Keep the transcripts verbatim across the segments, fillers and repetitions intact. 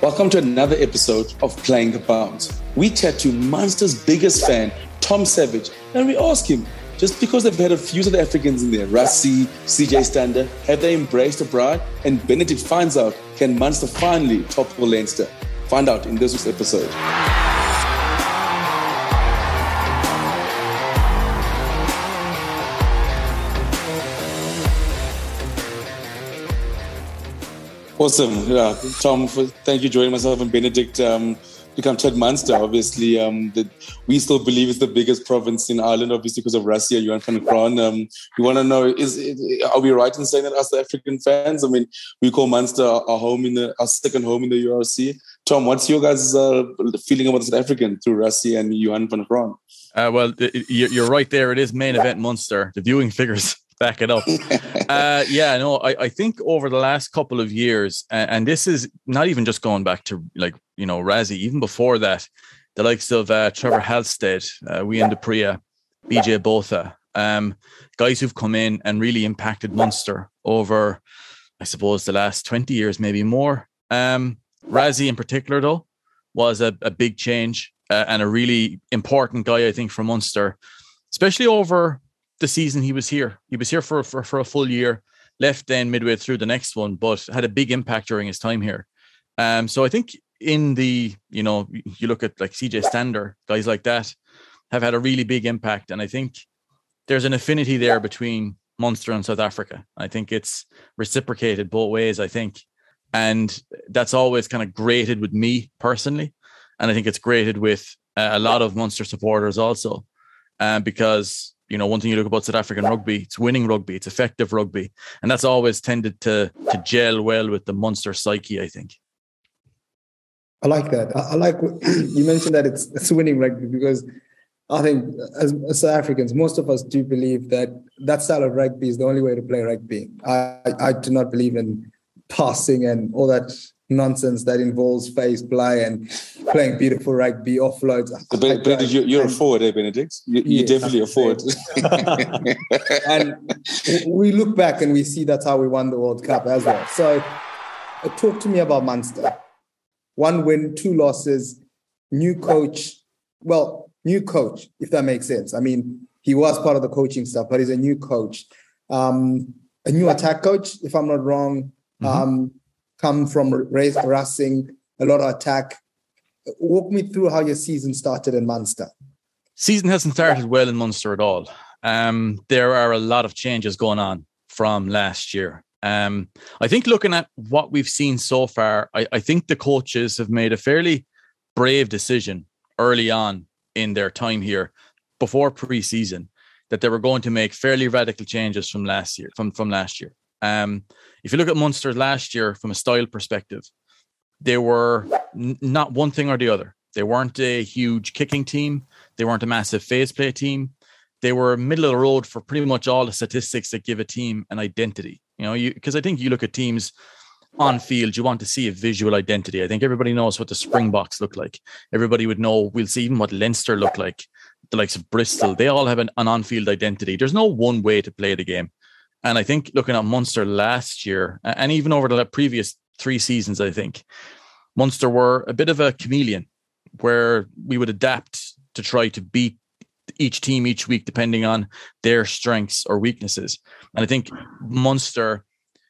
Welcome to another episode of Playing the Bounce. We chat to Munster's biggest fan, Tom Savage, and we ask him, just because they've had a few South Africans in there, Rassie, C J Stander, have they embraced abroad? And Benedict finds out, can Munster finally topple Leinster? Find out in this week's episode. Awesome. Yeah. Tom, for, thank you for joining myself and Benedict. Um, to come chat Munster, obviously, um, that we still believe is the biggest province in Ireland, obviously because of Rassie and Johan van der Kraan. Um, we want to know, is, is are we right in saying that as the African fans? I mean, we call Munster our home in the our second home in the U R C. Tom, what's your guys' uh, feeling about the South African through Rassie and Johan van der Kraan? Uh, well, you're right there. It is main event Munster. The viewing figures back it up. uh, yeah, no, I, I think over the last couple of years, and, and this is not even just going back to like, you know, Rassie, even before that, the likes of uh, Trevor Halstead, uh, Wian du Preez, B J Botha, um, guys who've come in and really impacted Munster over, I suppose, the last twenty years, maybe more. Um, Rassie in particular, though, was a, a big change uh, and a really important guy, I think, for Munster, especially over the season he was here. He was here for, for, for a full year, left then midway through the next one, but had a big impact during his time here. Um, so I think in the, you know, you look at like C J Stander, guys like that have had a really big impact. And I think there's an affinity there between Munster and South Africa. I think it's reciprocated both ways, I think. And that's always kind of grated with me personally. And I think it's grated with uh, a lot of Munster supporters also, um, because you know, one thing you look about South African rugby, it's winning rugby, it's effective rugby. And that's always tended to to gel well with the Munster psyche, I think. I like that. I, I like what you mentioned that it's, it's winning rugby, because I think as, as South Africans, most of us do believe that that style of rugby is the only way to play rugby. I, I do not believe in passing and all that nonsense that involves phase play and playing beautiful rugby, offloads. So ben, Benedict, you're, you're a forward, eh, Benedict? You, you're yes, definitely a forward. And we look back and we see that's how we won the World Cup as well. So uh, talk to me about Munster. One win, two losses, new coach. Well, new coach, if that makes sense. I mean, he was part of the coaching staff, but he's a new coach. Um, a new attack coach, if I'm not wrong. Mm-hmm. Um, come from Racing, a lot of attack. Walk me through how your season started in Munster. Season hasn't started well in Munster at all. Um, there are a lot of changes going on from last year. Um, I think looking at what we've seen so far, I, I think the coaches have made a fairly brave decision early on in their time here, before pre-season, that they were going to make fairly radical changes from last year. From, from last year. Um, if you look at Munster last year from a style perspective, they were n- not one thing or the other. They weren't a huge kicking team. They weren't a massive phase play team. They were middle of the road for pretty much all the statistics that give a team an identity. You know, you because I think you look at teams on field, you want to see a visual identity. I think everybody knows what the Springboks look like. Everybody would know, we'll see even what Leinster look like. The likes of Bristol, they all have an, an on-field identity. There's no one way to play the game. And I think looking at Munster last year, and even over the previous three seasons, I think Munster were a bit of a chameleon, where we would adapt to try to beat each team each week, depending on their strengths or weaknesses. And I think Munster,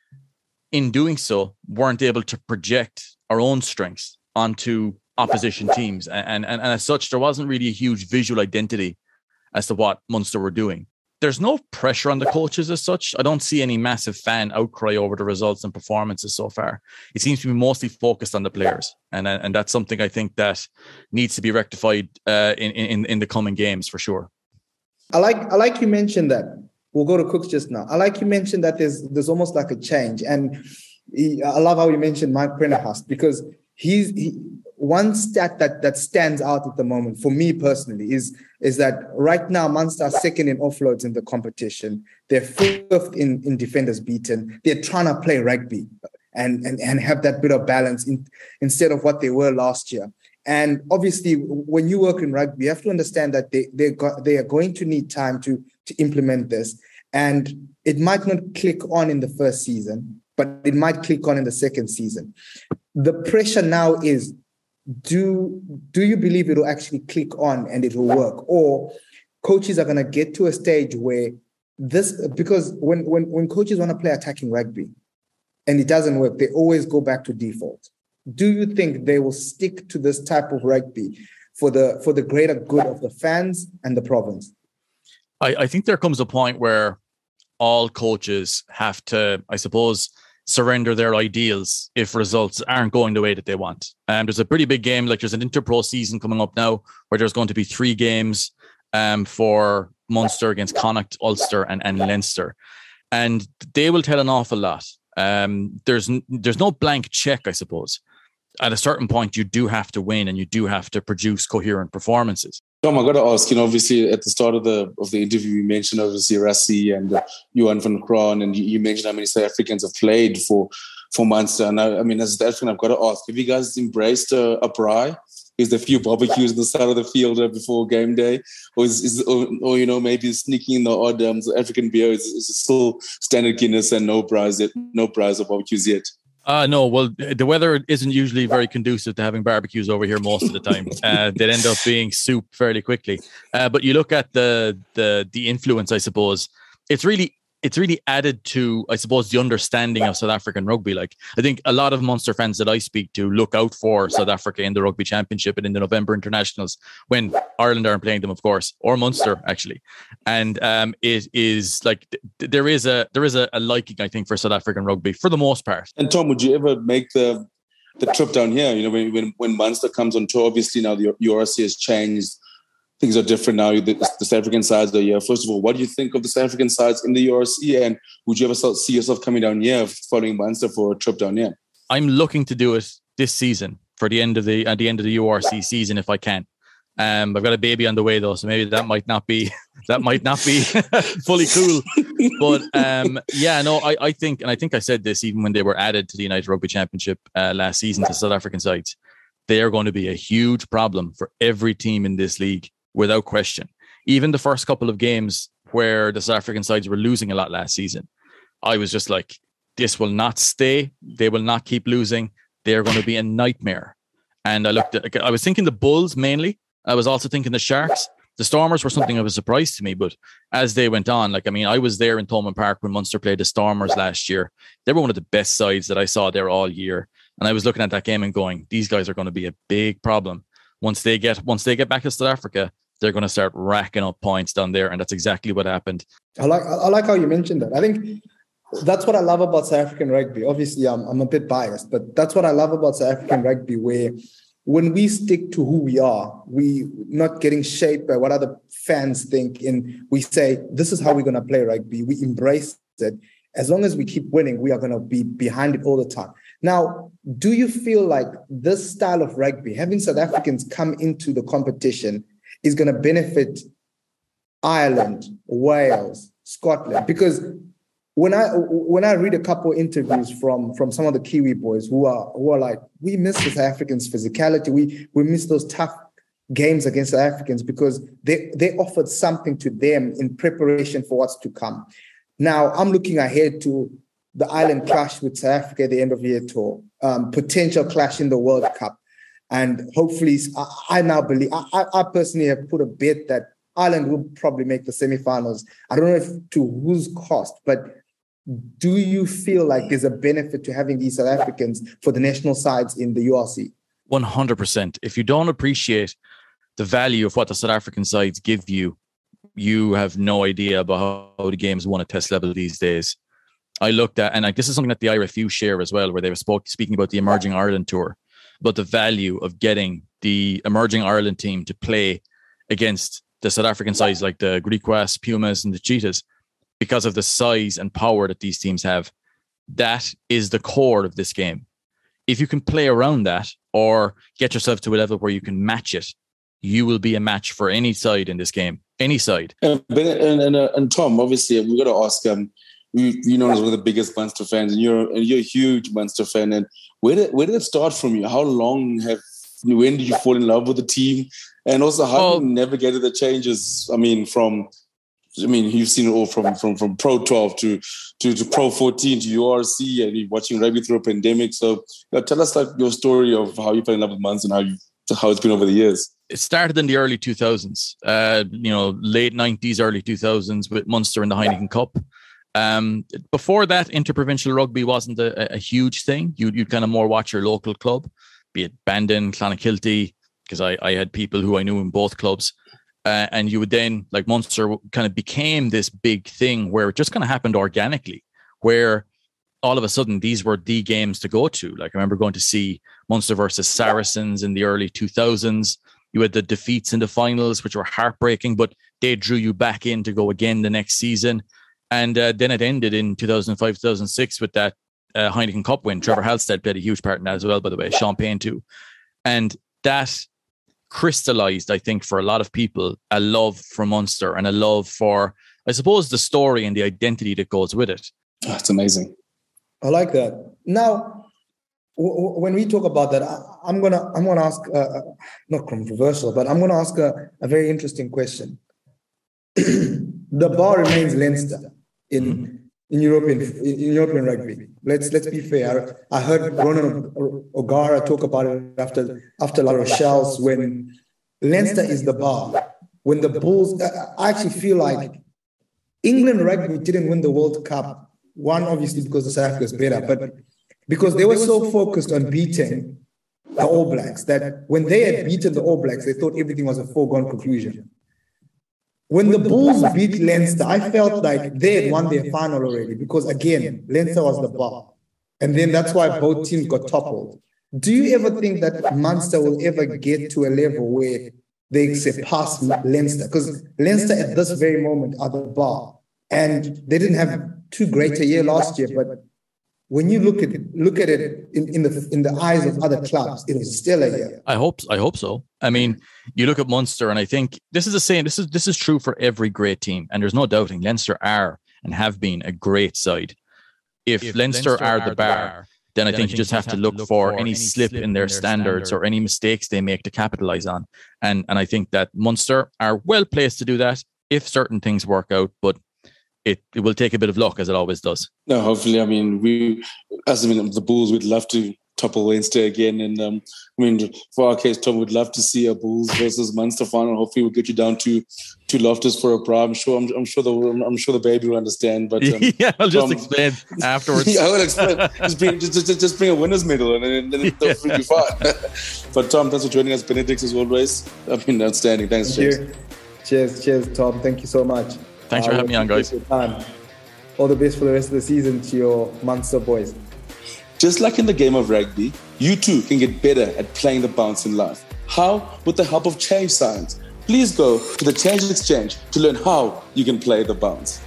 in doing so, weren't able to project our own strengths onto opposition teams. And, and, and as such, there wasn't really a huge visual identity as to what Munster were doing. There's no pressure on the coaches as such. I don't see any massive fan outcry over the results and performances so far. It seems to be mostly focused on the players. And and that's something I think that needs to be rectified uh, in, in, in the coming games for sure. I like I like you mentioned that. We'll go to Cooks just now. I like you mentioned that there's there's almost like a change. And he, I love how you mentioned Mike Prendergast, because he's he, one stat that, that stands out at the moment for me personally is, is that right now Munster are second in offloads in the competition. They're fifth in, in defenders beaten. They're trying to play rugby and, and, and have that bit of balance in, instead of what they were last year. And obviously, when you work in rugby, you have to understand that they they got, they are going to need time to, to implement this. And it might not click on in the first season, but it might click on in the second season. the pressure now is, do, do you believe it will actually click on and it will work? Or coaches are going to get to a stage where this, because when, when, when coaches want to play attacking rugby and it doesn't work, they always go back to default. Do you think they will stick to this type of rugby for the for the greater good of the fans and the province? I, I think there comes a point where all coaches have to, I suppose, surrender their ideals if results aren't going the way that they want. And um, there's a pretty big game, like there's an Interpro season coming up now where there's going to be three games um, for Munster against Connacht, Ulster and, and Leinster. And they will tell an awful lot. Um, there's there's no blank check, I suppose. At a certain point, you do have to win and you do have to produce coherent performances. Tom, I got to ask, you know, obviously at the start of the of the interview, you mentioned obviously Rassie and uh, Johan van Kraan, and you, you mentioned how many South Africans have played for for Munster. And I, I mean, as a South African, I've got to ask, have you guys embraced uh, a braai? Is there a few barbecues on the side of the field uh, before game day? Or, is, is or, or, you know, maybe sneaking in the odd um, African beer? Is, is it still standard Guinness and no braais yet, no braais or barbecues yet? Uh, no, well, the weather isn't usually very conducive to having barbecues over here most of the time. Uh, they'd end up being soup fairly quickly. Uh, but you look at the the the influence, I suppose, it's really it's really added to, I suppose, the understanding of South African rugby. Like, I think a lot of Munster fans that I speak to look out for South Africa in the Rugby Championship and in the November internationals when Ireland aren't playing them, of course, or Munster actually. And um, it is like th- there is a there is a, a liking, I think, for South African rugby for the most part. And Tom, would you ever make the the trip down here? You know, when when, when Munster comes on tour, obviously now the U R C has changed. Things are different now. The, the South African sides are here. First of all, what do you think of the South African sides in the U R C? And would you ever see yourself coming down here, following Munster for a trip down here? I'm looking to do it this season for the end of the at the end of the U R C season if I can. Um, I've got a baby on the way though, so maybe that might not be that might not be fully cool. But um, yeah, no, I, I think, and I think I said this even when they were added to the United Rugby Championship uh, last season to South African sides, they are going to be a huge problem for every team in this league. Without question. Even the first couple of games where the South African sides were losing a lot last season, I was just like, this will not stay. They will not keep losing. They're going to be a nightmare. And I looked at, I was thinking the Bulls mainly. I was also thinking the Sharks. The Stormers were something of a surprise to me, but as they went on, like, I mean, I was there in Thomond Park when Munster played the Stormers last year. They were one of the best sides that I saw there all year. And I was looking at that game and going, these guys are going to be a big problem. Once they get, once they get back to South Africa, they're going to start racking up points down there. And that's exactly what happened. I like I like how you mentioned that. I think that's what I love about South African rugby. Obviously, I'm, I'm a bit biased, but that's what I love about South African rugby, where when we stick to who we are, we not getting shaped by what other fans think. And we say, this is how we're going to play rugby. We embrace it. As long as we keep winning, we are going to be behind it all the time. Now, do you feel like this style of rugby, having South Africans come into the competition, is going to benefit Ireland, Wales, Scotland? Because when I when I read a couple of interviews from, from some of the Kiwi boys who are who are like, we miss the South Africans' physicality, we we miss those tough games against the Africans because they, they offered something to them in preparation for what's to come. Now, I'm looking ahead to the Ireland clash with South Africa at the end of year tour, um, potential clash in the World Cup. And hopefully, I, I now believe, I, I personally have put a bet that Ireland will probably make the semifinals. I don't know if to whose cost, but do you feel like there's a benefit to having these South Africans for the national sides in the U R C? one hundred percent. If you don't appreciate the value of what the South African sides give you, you have no idea about how the game's won at test level these days. I looked at, and like this is something that the I R F U share as well, where they were spoke, speaking about the Emerging Ireland Tour, about the value of getting the Emerging Ireland team to play against the South African sides like the Griquas, Pumas, and the Cheetahs, because of the size and power that these teams have. That is the core of this game. If you can play around that or get yourself to a level where you can match it, you will be a match for any side in this game. Any side. And and, and, uh, and Tom, obviously, we've got to ask um, you, you know, as one of the biggest Munster fans, and you're and you're a huge Munster fan. And where did where did it start from you? How long have when did you fall in love with the team? And also, how oh. did you navigate the changes? I mean, from I mean, you've seen it all from from from Pro twelve to to, to Pro fourteen to U R C, and you're watching rugby through a pandemic. So, you know, tell us like your story of how you fell in love with Munster and how you how it's been over the years. It started in the early two thousands, uh, you know, late nineties, early two thousands with Munster in the Heineken Cup. Um, before that, interprovincial rugby wasn't a, a huge thing. You'd, you'd kind of more watch your local club, be it Bandon, Clonakilty, because I, I had people who I knew in both clubs. Uh, and you would then, like Munster kind of became this big thing where it just kind of happened organically, where all of a sudden these were the games to go to. Like I remember going to see Munster versus Saracens in the early two thousands. You had the defeats in the finals, which were heartbreaking, but they drew you back in to go again the next season. And uh, then it ended in two thousand five, two thousand six with that uh, Heineken Cup win. Trevor Halstead played a huge part in that as well, by the way, Sean Payne too. And that crystallized, I think, for a lot of people, a love for Munster and a love for, I suppose, the story and the identity that goes with it. That's amazing. I like that. Now, w- w- when we talk about that, I, I'm gonna I'm gonna ask uh, not controversial, but I'm gonna ask a, a very interesting question. The bar remains Leinster in in European in European rugby. Let's let's be fair. I, I heard Ronan O'Gara talk about it after after La Rochelle's when Leinster is the bar. When the Bulls, I actually feel like England rugby didn't win the World Cup. One, obviously, because the South Africa is better, but because they were so focused on beating the All Blacks that when they had beaten the All Blacks, they thought everything was a foregone conclusion. When the Bulls beat Leinster, I felt like they had won their final already because, again, Leinster was the bar. And then that's why both teams got toppled. Do you ever think that Munster will ever get to a level where they surpass Leinster? Because Leinster at this very moment are the bar. And they didn't have too great a year last year, but when you look at it, look at it in, in the in the eyes of other clubs, it was still a year. I hope I hope so. I mean, you look at Munster, and I think this is the same. This is this is true for every great team, and there's no doubting Leinster are and have been a great side. If, if Leinster, Leinster are the bar, bar then, then I think, I think you just have, have to look, look for, for any slip in their, their standards standard. or any mistakes they make to capitalize on. And and I think that Munster are well placed to do that if certain things work out, but It, it will take a bit of luck, as it always does. No, hopefully, I mean, we, as I mean, the Bulls would love to topple Leinster again. And um, I mean, for our case, Tom would love to see a Bulls versus Munster final. Hopefully, we'll get you down to to Loftus for a bra. I'm sure. I'm, I'm sure the I'm sure the baby will understand. But um, yeah, I'll just Tom, explain afterwards. Yeah, I will explain. just bring just, just, just bring a winner's medal, and then, then yeah. It'll be fine. But Tom, thanks for joining us. Benedict, as always. I mean, outstanding. Thanks, Thank you. Cheers, cheers, Tom. Thank you so much. Thanks for having me on, guys. All the best for the rest of the season to your Munster boys. Just like in the game of rugby, you too can get better at playing the bounce in life. How? With the help of Change Science. Please go to the Change Exchange to learn how you can play the bounce.